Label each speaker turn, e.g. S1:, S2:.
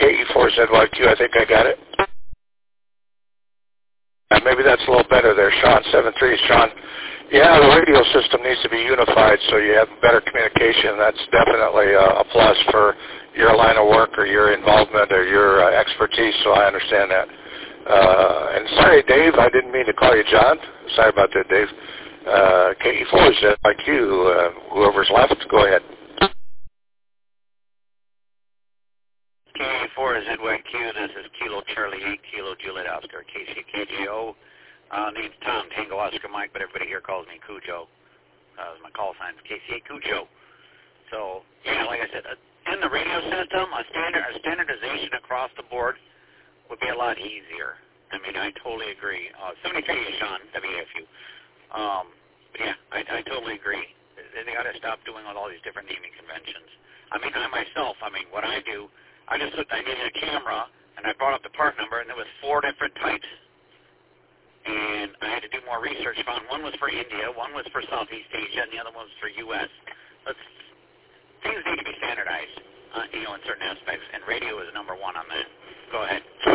S1: KE4ZYQ, I think I got it. Maybe that's a little better there, Sean. 7-3, Sean. Yeah, the radio system needs to be unified so you have better communication. That's definitely a plus for your line of work or your involvement or your expertise, so I understand that. And sorry, Dave, I didn't mean to call you John. Sorry about that, Dave. KE4ZYQ, whoever's left, go ahead.
S2: KE4ZYQ, this is Kilo Charlie 8, Kilo Juliet Oscar, KCKGO. Name's Tom, Tango Oscar Mike, but everybody here calls me Cujo. My call sign's KCA Cujo. So, yeah, like I said, in the radio system, a standardization across the board would be a lot easier. I mean, I totally agree. 73 is Sean, WFU. But yeah, I totally agree. They got to stop doing all these different naming conventions. I mean, I myself, what I do, I needed a camera, and I brought up the part number, and there was 4 different types. And I had to do more research. Found one was for India, one was for Southeast Asia, and the other one was for U.S. Things need to be standardized, in certain aspects, and radio is number one on that. Go ahead.